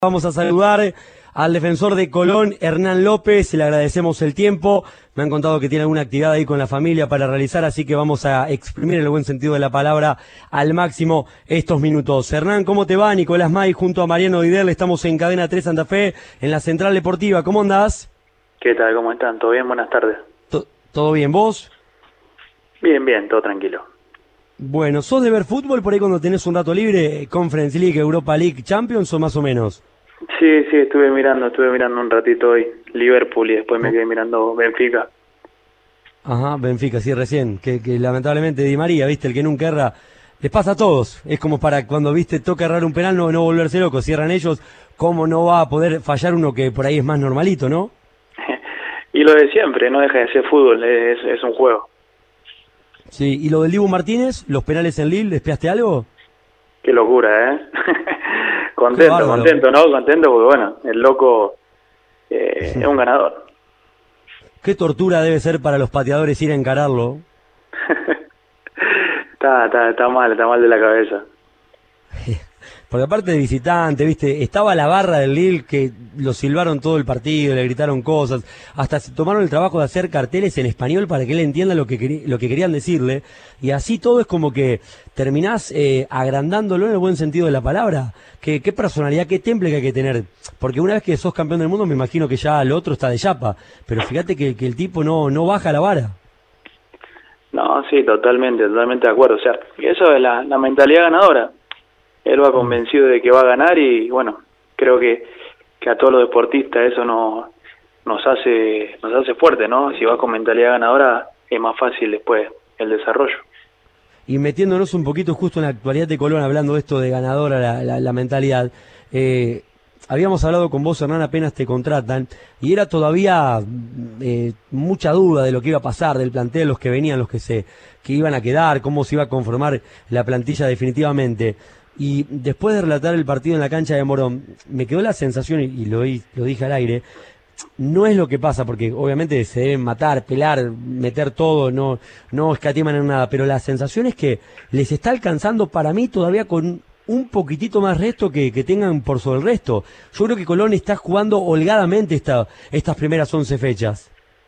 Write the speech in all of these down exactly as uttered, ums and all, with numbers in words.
Vamos a saludar al defensor de Colón, Hernán López, le agradecemos el tiempo, me han contado que tiene alguna actividad ahí con la familia para realizar, así que vamos a exprimir en el buen sentido de la palabra al máximo estos minutos. Hernán, ¿cómo te va? Nicolás May junto a Mariano Didel, estamos en Cadena tres Santa Fe, en la Central Deportiva, ¿cómo andás? ¿Qué tal? ¿Cómo están? ¿Todo bien? Buenas tardes. ¿Todo bien? ¿Vos? Bien, bien, todo tranquilo. Bueno, ¿sos de ver fútbol por ahí cuando tenés un rato libre? Conference League, Europa League, Champions o más o menos? Sí, sí, estuve mirando, estuve mirando un ratito hoy Liverpool y después me quedé mirando Benfica. Ajá, Benfica, sí, recién, que, que lamentablemente Di María, viste, el que nunca erra, les pasa a todos, es como para cuando, viste, toca errar un penal, no, no volverse loco, cierran ellos, ¿cómo no va a poder fallar uno que por ahí es más normalito, no? Y lo de siempre, no deja de ser fútbol, es, es un juego. Sí, ¿y lo del Dibu Martínez, los penales en Lille, ¿despeaste algo? Qué locura, ¿eh? Contento, contento, ¿no? Contento porque, bueno, el loco eh, es un ganador. Qué tortura debe ser para los pateadores ir a encararlo. está, está, está mal, está mal de la cabeza. Porque aparte de visitante, viste, estaba la barra del Lille que lo silbaron todo el partido, le gritaron cosas, hasta se tomaron el trabajo de hacer carteles en español para que él entienda lo que, lo que querían decirle, y así todo es como que terminás eh, agrandándolo en el buen sentido de la palabra. ¿Qué, qué personalidad, qué temple que hay que tener? Porque una vez que sos campeón del mundo me imagino que ya el otro está de chapa, pero fíjate que, que el tipo no, no baja la vara. No, sí, totalmente, totalmente de acuerdo, o sea, eso es la, la mentalidad ganadora. Él va convencido de que va a ganar y bueno, creo que, que a todos los deportistas eso no, nos hace nos hace fuerte, ¿no? Si vas con mentalidad ganadora es más fácil después el desarrollo. Y metiéndonos un poquito justo en la actualidad de Colón, hablando de esto de ganadora, la, la, la mentalidad, eh, habíamos hablado con vos, Hernán, apenas te contratan, y era todavía eh, mucha duda de lo que iba a pasar, del plantel, los que venían, los que se que iban a quedar, cómo se iba a conformar la plantilla definitivamente. Y después de relatar el partido en la cancha de Morón, me quedó la sensación, y lo, lo dije al aire, no es lo que pasa, porque obviamente se deben matar, pelar, meter todo, no, no escatiman en nada, pero la sensación es que les está alcanzando para mí todavía con un poquitito más resto que, que tengan por sobre el resto. Yo creo que Colón está jugando holgadamente esta, estas primeras once fechas.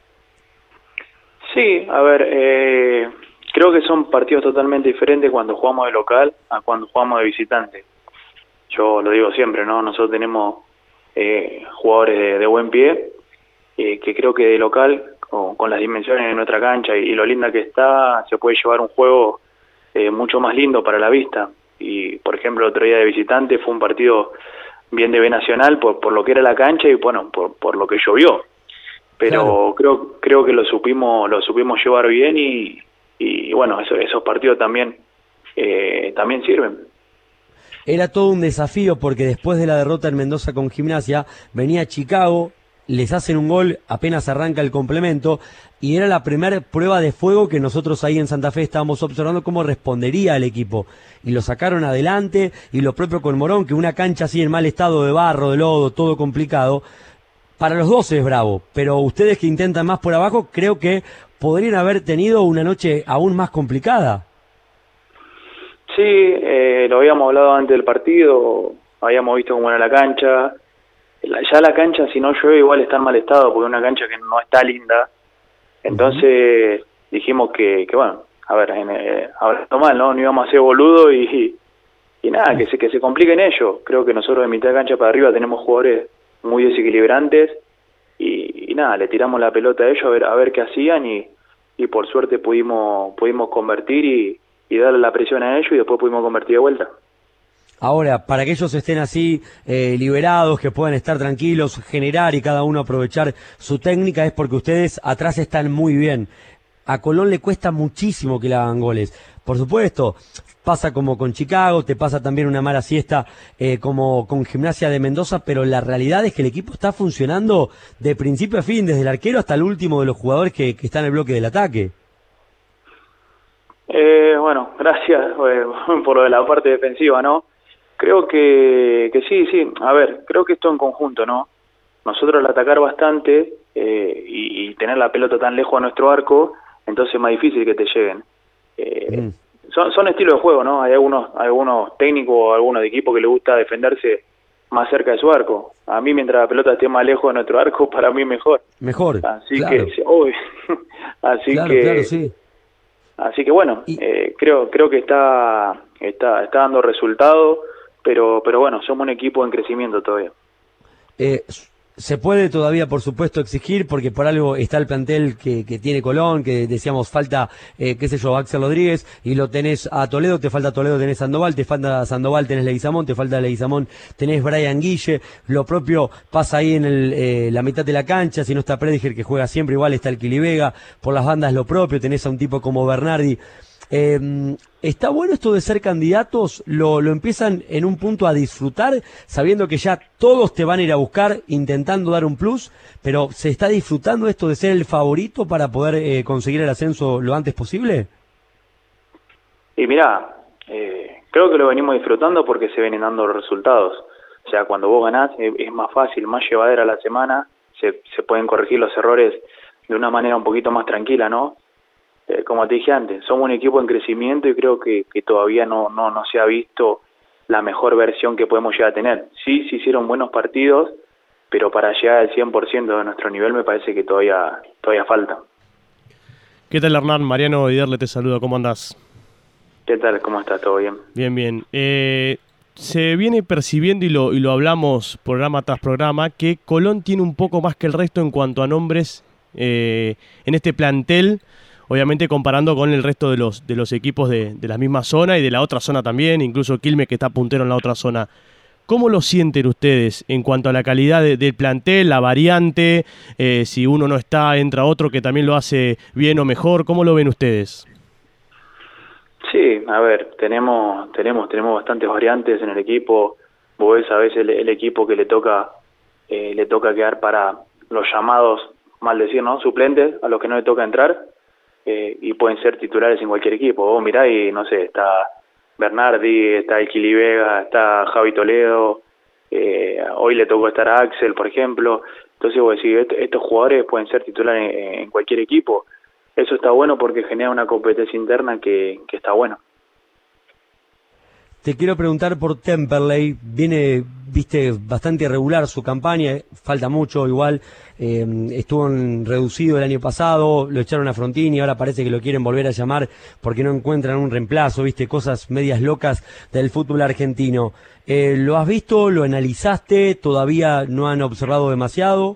Sí, a ver, eh... creo que son partidos totalmente diferentes cuando jugamos de local a cuando jugamos de visitante. Yo lo digo siempre, ¿no? Nosotros tenemos eh, jugadores de, de buen pie, eh, que creo que de local, con, con las dimensiones de nuestra cancha y, y lo linda que está, se puede llevar un juego eh, mucho más lindo para la vista. Y, por ejemplo, el otro día de visitante fue un partido bien de B Nacional por, por lo que era la cancha y, bueno, por, por lo que llovió. Pero claro, creo creo que lo supimos lo supimos llevar bien y y bueno, eso, esos partidos también eh, también sirven. Era todo un desafío porque después de la derrota en Mendoza con Gimnasia, venía Chicago, les hacen un gol, apenas arranca el complemento, y era la primera prueba de fuego que nosotros ahí en Santa Fe estábamos observando cómo respondería el equipo. Y lo sacaron adelante, y lo propio con Morón, que una cancha así en mal estado de barro, de lodo, todo complicado, para los dos es bravo, pero ustedes que intentan más por abajo, creo que podrían haber tenido una noche aún más complicada. Sí, eh, lo habíamos hablado antes del partido, habíamos visto cómo era la cancha. Ya la cancha, si no llueve, igual está en mal estado, porque es una cancha que no está linda. Entonces uh-huh. dijimos que, que, bueno, a ver, en, eh, hablando mal, ¿no? No íbamos a ser boludo y, y, y nada, que se, que se compliquen ellos. Creo que nosotros de mitad de cancha para arriba tenemos jugadores muy desequilibrantes y, y nada, le tiramos la pelota a ellos a ver a ver qué hacían y, y por suerte pudimos pudimos convertir y, y darle la presión a ellos y después pudimos convertir de vuelta. Ahora, para que ellos estén así eh, liberados, que puedan estar tranquilos, generar y cada uno aprovechar su técnica, es porque ustedes atrás están muy bien. A Colón le cuesta muchísimo que le hagan goles. Por supuesto, pasa como con Chicago, te pasa también una mala siesta eh, como con Gimnasia de Mendoza, pero la realidad es que el equipo está funcionando de principio a fin, desde el arquero hasta el último de los jugadores que, que está en el bloque del ataque. Eh, bueno, gracias eh, por lo de la parte defensiva, ¿no? Creo que, que sí, sí, a ver, creo que esto en conjunto, ¿no? Nosotros al atacar bastante eh, y, y tener la pelota tan lejos a nuestro arco, entonces es más difícil que te lleguen. Eh, mm. son, son estilos de juego, ¿no? Hay algunos, algunos técnicos o algunos de equipo que les gusta defenderse más cerca de su arco. A mí, mientras la pelota esté más lejos de nuestro arco, para mí mejor. Mejor, Así claro. que, uy, así Claro, que, claro, sí. así que bueno, Y, eh, creo, creo que está, está, está dando resultado, pero, pero bueno, somos un equipo en crecimiento todavía. Eh, se puede todavía, por supuesto, exigir, porque por algo está el plantel que, que tiene Colón, que decíamos falta, eh, qué sé yo, Axel Rodríguez, y lo tenés a Toledo, te falta Toledo, tenés Sandoval, te falta Sandoval, tenés Leguizamón, te falta Leguizamón, tenés Brian Guille, lo propio pasa ahí en el, eh, la mitad de la cancha, si no está Prediger, que juega siempre, igual está el Quilivega, por las bandas lo propio, tenés a un tipo como Bernardi. Eh, ¿Está bueno esto de ser candidatos? ¿Lo, lo empiezan en un punto a disfrutar, sabiendo que ya todos te van a ir a buscar, intentando dar un plus, pero se está disfrutando esto de ser el favorito para poder eh, conseguir el ascenso lo antes posible? Y mirá, eh, creo que lo venimos disfrutando porque se vienen dando los resultados. O sea, cuando vos ganás es, es más fácil, más llevadera la semana, se, se pueden corregir los errores de una manera un poquito más tranquila, ¿no? Eh, como te dije antes, somos un equipo en crecimiento y creo que, que todavía no, no, no se ha visto la mejor versión que podemos llegar a tener. Sí, se hicieron buenos partidos, pero para llegar al cien por ciento de nuestro nivel me parece que todavía, todavía falta. ¿Qué tal, Hernán? Mariano Viderle te saluda, ¿cómo andás? ¿Qué tal? ¿Cómo estás? ¿Todo bien? Bien, bien. Eh, se viene percibiendo, y lo, y lo hablamos programa tras programa, que Colón tiene un poco más que el resto en cuanto a nombres eh, en este plantel, obviamente comparando con el resto de los, de los equipos de, de la misma zona y de la otra zona también, incluso Quilmes, que está puntero en la otra zona. ¿Cómo lo sienten ustedes en cuanto a la calidad de, del plantel, la variante, eh, si uno no está, entra otro que también lo hace bien o mejor? ¿Cómo lo ven ustedes? Sí, a ver, tenemos tenemos tenemos bastantes variantes en el equipo. Vos ves a veces el, el equipo que le toca eh, le toca quedar para los llamados, mal decir, ¿no? Suplentes, a los que no le toca entrar, eh, y pueden ser titulares en cualquier equipo. Vos mirá y, no sé, está Bernardi, está el Quilivega, está Javi Toledo, eh, hoy le tocó estar a Axel, por ejemplo. Entonces vos decís, est estos jugadores pueden ser titulares en, en cualquier equipo. Eso está bueno porque genera una competencia interna que, que está bueno. Te quiero preguntar por Temperley. Viene, viste, bastante irregular su campaña, falta mucho igual. Eh, estuvo en reducido el año pasado, lo echaron a Frontini, ahora parece que lo quieren volver a llamar porque no encuentran un reemplazo, viste, cosas medias locas del fútbol argentino. Eh, ¿Lo has visto? ¿Lo analizaste? ¿Todavía no han observado demasiado?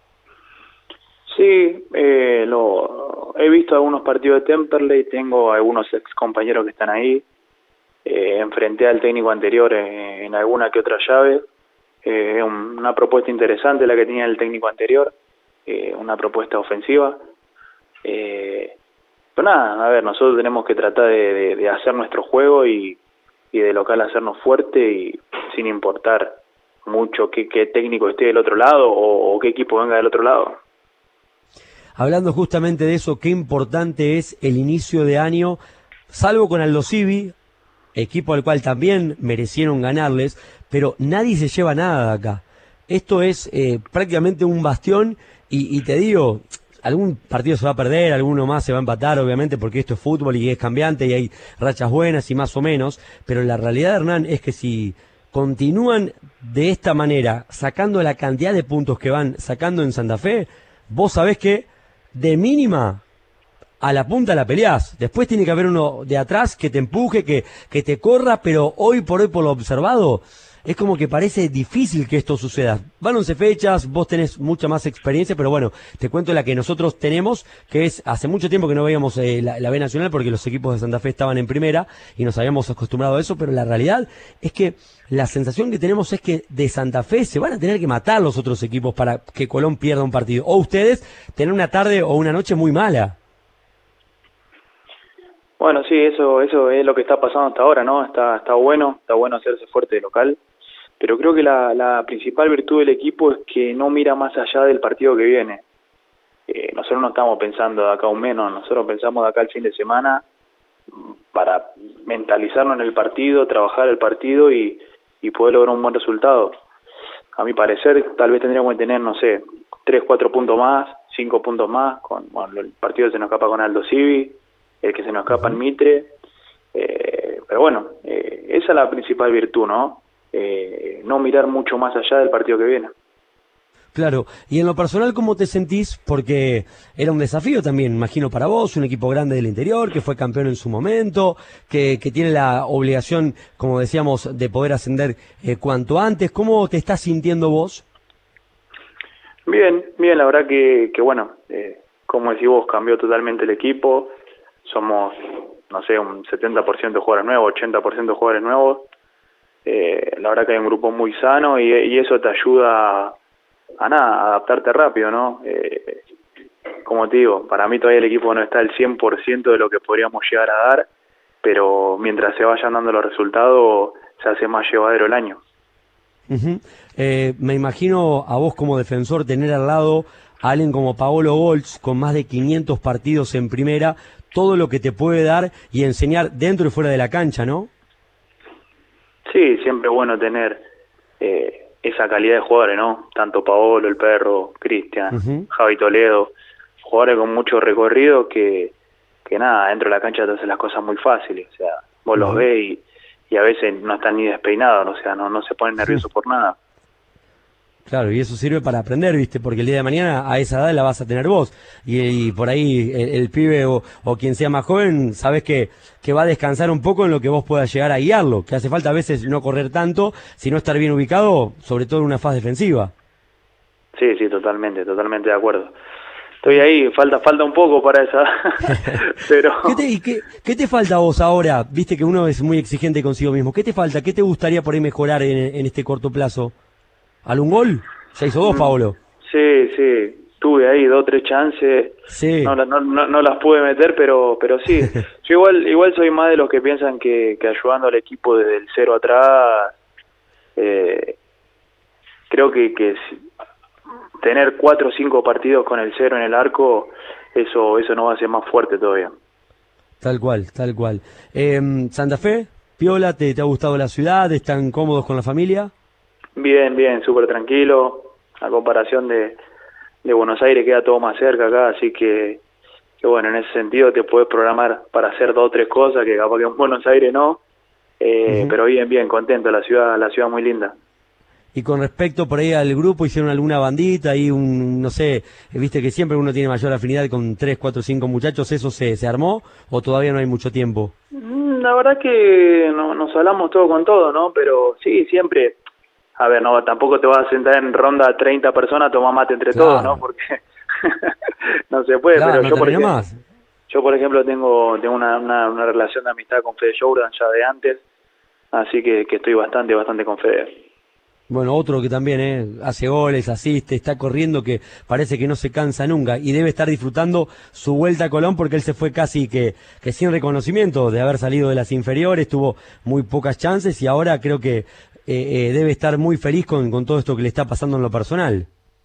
Sí, eh, lo, he visto algunos partidos de Temperley, tengo algunos ex compañeros que están ahí. Eh, enfrenté al técnico anterior en, en alguna que otra llave. Eh, un, una propuesta interesante la que tenía el técnico anterior, eh, una propuesta ofensiva. Eh, pero nada, a ver, nosotros tenemos que tratar de, de, de hacer nuestro juego y, y de local hacernos fuerte, y sin importar mucho qué, qué técnico esté del otro lado o, o qué equipo venga del otro lado. Hablando justamente de eso, qué importante es el inicio de año, salvo con Aldo Civi, equipo al cual también merecieron ganarles, pero nadie se lleva nada de acá. Esto es eh, prácticamente un bastión y, y te digo, algún partido se va a perder, alguno más se va a empatar, obviamente, porque esto es fútbol y es cambiante y hay rachas buenas y más o menos, pero la realidad, Hernán, es que si continúan de esta manera, sacando la cantidad de puntos que van sacando en Santa Fe, vos sabés que de mínima a la punta la peleás. Después tiene que haber uno de atrás que te empuje, que, que te corra, pero hoy por hoy, por lo observado, es como que parece difícil que esto suceda. Van once fechas, vos tenés mucha más experiencia, pero bueno, te cuento la que nosotros tenemos, que es hace mucho tiempo que no veíamos eh, la, la B Nacional porque los equipos de Santa Fe estaban en primera y nos habíamos acostumbrado a eso, pero la realidad es que la sensación que tenemos es que de Santa Fe se van a tener que matar los otros equipos para que Colón pierda un partido. O ustedes tener una tarde o una noche muy mala. Bueno, sí, eso eso es lo que está pasando hasta ahora, ¿no? Está está bueno, está bueno hacerse fuerte de local, pero creo que la, la principal virtud del equipo es que no mira más allá del partido que viene. Eh, nosotros no estamos pensando de acá un menos, nosotros pensamos de acá el fin de semana para mentalizarnos en el partido, trabajar el partido y, y poder lograr un buen resultado. A mi parecer, tal vez tendríamos que tener, no sé, tres, cuatro puntos más, cinco puntos más, con bueno, el partido que se nos escapa con Aldo Civi, el que se nos escapa en Mitre, eh, pero bueno, eh, esa es la principal virtud, ¿no? eh, no mirar mucho más allá del partido que viene. Claro, y en lo personal, ¿cómo te sentís? Porque era un desafío también, imagino, para vos, un equipo grande del interior, que fue campeón en su momento, que, que tiene la obligación, como decíamos, de poder ascender eh, cuanto antes. ¿Cómo te estás sintiendo vos? Bien, bien, la verdad que, que bueno, eh, como decís vos, cambió totalmente el equipo, somos, no sé, un setenta por ciento de jugadores nuevos, ochenta por ciento de jugadores nuevos, eh, la verdad que hay un grupo muy sano y, y eso te ayuda a, a nada, a adaptarte rápido, ¿no? Eh, como te digo, para mí todavía el equipo no está al cien por ciento de lo que podríamos llegar a dar, pero mientras se vayan dando los resultados se hace más llevadero el año. Uh-huh. eh, me imagino a vos como defensor tener al lado a alguien como Paolo Goltz con más de quinientos partidos en primera, todo lo que te puede dar y enseñar dentro y fuera de la cancha, ¿no? Sí, siempre es bueno tener eh, esa calidad de jugadores, ¿no? Tanto Paolo, el Perro, Cristian, uh-huh. Javi Toledo, jugadores con mucho recorrido que, que nada, dentro de la cancha te hacen las cosas muy fáciles, o sea, vos uh-huh. los ves y, y a veces no están ni despeinados, o sea, no, no se ponen nerviosos sí. por nada. Claro, y eso sirve para aprender, ¿viste? Porque el día de mañana a esa edad la vas a tener vos. Y, y por ahí el, el pibe o, o quien sea más joven, sabes que, que va a descansar un poco en lo que vos puedas llegar a guiarlo. Que hace falta a veces no correr tanto, sino estar bien ubicado, sobre todo en una fase defensiva. Sí, sí, totalmente, totalmente de acuerdo. Estoy ahí, falta falta un poco para esa, pero... ¿Qué te, y qué, ¿Qué te falta a vos ahora? Viste que uno es muy exigente consigo mismo. ¿Qué te falta? ¿Qué te gustaría por ahí mejorar en, en este corto plazo? ¿Algún gol? Ya hizo dos, Paolo. Sí, sí, tuve ahí dos, tres chances, sí. no, no, no, no las pude meter, pero pero sí. Yo igual igual soy más de los que piensan que, que ayudando al equipo desde el cero atrás, eh, creo que, que tener cuatro o cinco partidos con el cero en el arco, eso eso nos va a hacer más fuerte todavía. Tal cual, tal cual. Eh, ¿Santa Fe? ¿Piola? ¿Te, ¿Te ha gustado la ciudad? ¿Están cómodos con la familia? Bien, bien, súper tranquilo. A comparación de, de Buenos Aires queda todo más cerca acá, así que, que bueno, en ese sentido te puedes programar para hacer dos o tres cosas que capaz que en Buenos Aires no, eh, uh-huh. pero bien, bien, contento, la ciudad, la ciudad muy linda. Y con respecto por ahí al grupo, ¿hicieron alguna bandita y un, no sé, viste que siempre uno tiene mayor afinidad con tres, cuatro, cinco muchachos, ¿eso se, se armó o todavía no hay mucho tiempo? La verdad que no, nos hablamos todo con todo, ¿no? Pero sí, siempre... A ver, no, tampoco te vas a sentar en ronda treinta personas a tomar mate entre claro. todos, ¿no? Porque no se puede, claro, pero no yo, por ejemplo, más. yo, por ejemplo, tengo tengo una, una, una relación de amistad con Fede Jordan ya de antes, así que, que estoy bastante, bastante con Fede. Bueno, otro que también eh, hace goles, asiste, está corriendo, que parece que no se cansa nunca y debe estar disfrutando su vuelta a Colón porque él se fue casi que, que sin reconocimiento de haber salido de las inferiores, tuvo muy pocas chances y ahora creo que Eh, eh, debe estar muy feliz con, con todo esto que le está pasando en lo personal.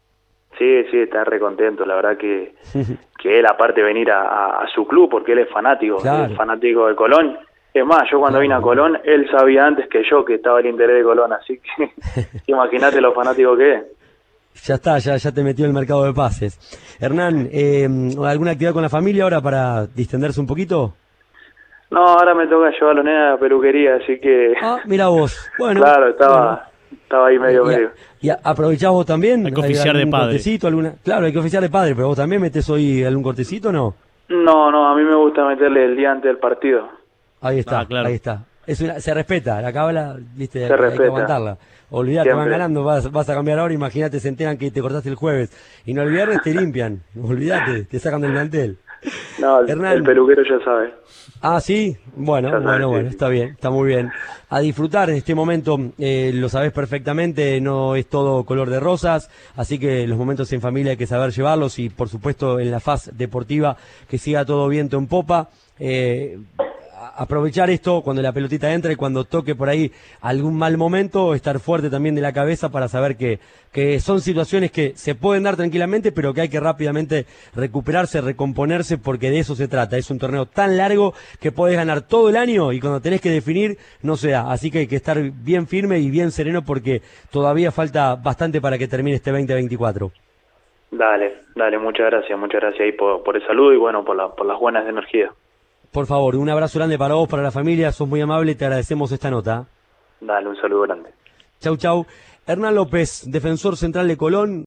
Sí, sí, está re contento, la verdad que, que él aparte de venir a, a, a su club, porque él es fanático, claro. él es fanático de Colón. Es más, yo cuando claro. vine a Colón, él sabía antes que yo que estaba el interés de Colón, así que imagínate lo fanático que es. Ya está, ya, ya te metió en el mercado de pases. Hernán, eh, ¿alguna actividad con la familia ahora para distenderse un poquito? No, ahora me toca llevar a los nenes a la peluquería, así que... Ah, mira vos. Bueno. Claro, estaba bueno. estaba ahí medio y, medio. ¿Y aprovechás vos también? Hay que oficiar de padre. Cortecito, alguna... Claro, hay que oficiar de padre, pero vos también metés hoy algún cortecito o no? No, no, a mí me gusta meterle el día antes del partido. Ahí está, ah, claro. ahí está. Es una, se respeta, la cábala, viste, se hay, respeta. hay que aguantarla. Olvidate, van ganando, vas, vas a cambiar ahora, imagínate, se enteran que te cortaste el jueves. Y no el viernes te limpian, olvidate, te sacan del plantel. No, el, Hernán, el peluquero ya sabe. Ah, sí, bueno, ya bueno, sabe, bueno, sí. está bien, está muy bien. A disfrutar en este momento, eh, lo sabés perfectamente, no es todo color de rosas, así que los momentos en familia hay que saber llevarlos y por supuesto en la faz deportiva que siga todo viento en popa. Eh, aprovechar esto cuando la pelotita entre, cuando toque por ahí algún mal momento, estar fuerte también de la cabeza para saber que, que son situaciones que se pueden dar tranquilamente, pero que hay que rápidamente recuperarse, recomponerse, porque de eso se trata. Es un torneo tan largo que podés ganar todo el año y cuando tenés que definir no se da. Así que hay que estar bien firme y bien sereno porque todavía falta bastante para que termine este veinte veinticuatro. Dale, dale, muchas gracias, muchas gracias ahí por, por el saludo y bueno, por, la, por las buenas energías. Por favor, un abrazo grande para vos, para la familia, sos muy amable, te agradecemos esta nota. Dale, un saludo grande. Chau, chau. Hernán López, defensor central de Colón.